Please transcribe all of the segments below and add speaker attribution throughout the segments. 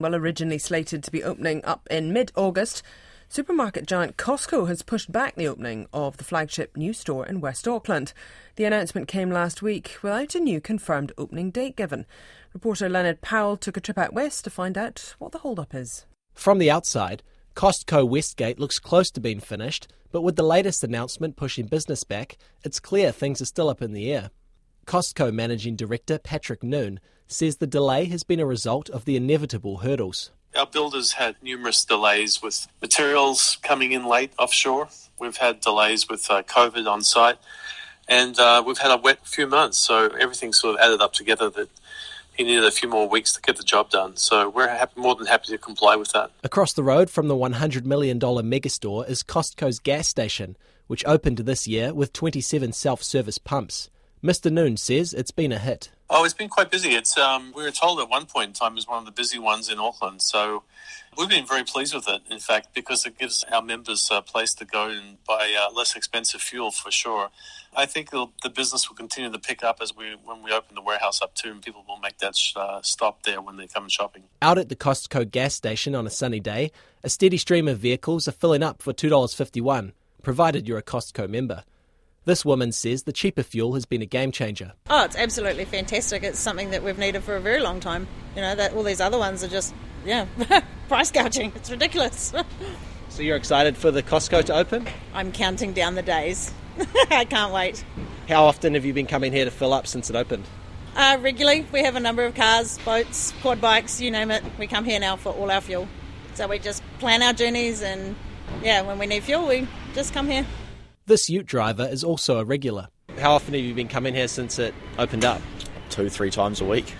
Speaker 1: Well, originally slated to be opening up in mid-August, supermarket giant Costco has pushed back the opening of the flagship new store in West Auckland. The announcement came last week without a new confirmed opening date given. Reporter Leonard Powell took a trip out west to find out what the hold-up is.
Speaker 2: From the outside, Costco Westgate looks close to being finished, but with the latest announcement pushing business back, it's clear things are still up in the air. Costco Managing Director Patrick Noon says the delay has been a result of the inevitable hurdles.
Speaker 3: Our builders had numerous delays with materials coming in late offshore. We've had delays with COVID on site, and we've had a wet few months, so everything sort of added up together that he needed a few more weeks to get the job done. So we're more than happy to comply with that.
Speaker 2: Across the road from the $100 million megastore is Costco's gas station, which opened this year with 27 self-service pumps. Mr. Noon says it's been a hit.
Speaker 3: Oh, it's been quite busy. We were told at one point in time it was one of the busy ones in Auckland. So we've been very pleased with it, in fact, because it gives our members a place to go and buy less expensive fuel for sure. I think the business will continue to pick up when we open the warehouse up too, and people will make that stop there when they come shopping.
Speaker 2: Out at the Costco gas station on a sunny day, a steady stream of vehicles are filling up for $2.51, provided you're a Costco member. This woman says the cheaper fuel has been a game changer.
Speaker 4: Oh, it's absolutely fantastic. It's something that we've needed for a very long time. You know, that all these other ones are just, price gouging. It's ridiculous.
Speaker 2: So you're excited for the Costco to open?
Speaker 4: I'm counting down the days. I can't wait.
Speaker 2: How often have you been coming here to fill up since it opened?
Speaker 4: Regularly. We have a number of cars, boats, quad bikes, you name it. We come here now for all our fuel. So we just plan our journeys and, when we need fuel, we just come here.
Speaker 2: This ute driver is also a regular. How often have you been coming here since it opened up?
Speaker 5: 2-3 times a week.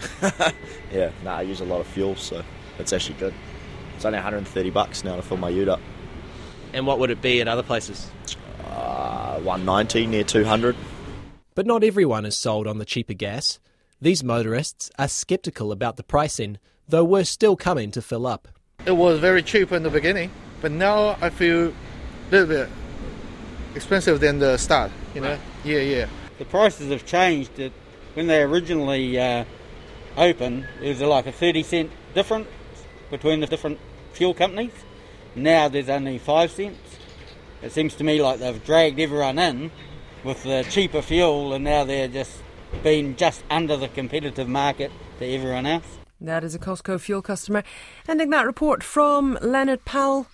Speaker 5: I use a lot of fuel, so it's actually good. It's only $130 now to fill my ute up.
Speaker 2: And what would it be at other places?
Speaker 5: $190, near $200.
Speaker 2: But not everyone is sold on the cheaper gas. These motorists are sceptical about the pricing, though we're still coming to fill up.
Speaker 6: It was very cheap in the beginning, but now I feel a little bit expensive than the start,
Speaker 7: Right.
Speaker 6: Yeah.
Speaker 7: The prices have changed. When they originally opened, it was like a 30-cent difference between the different fuel companies. Now there's only 5 cents. It seems to me like they've dragged everyone in with the cheaper fuel, and now they're just being just under the competitive market to everyone else.
Speaker 1: That is a Costco fuel customer. Ending that report from Leonard Powell.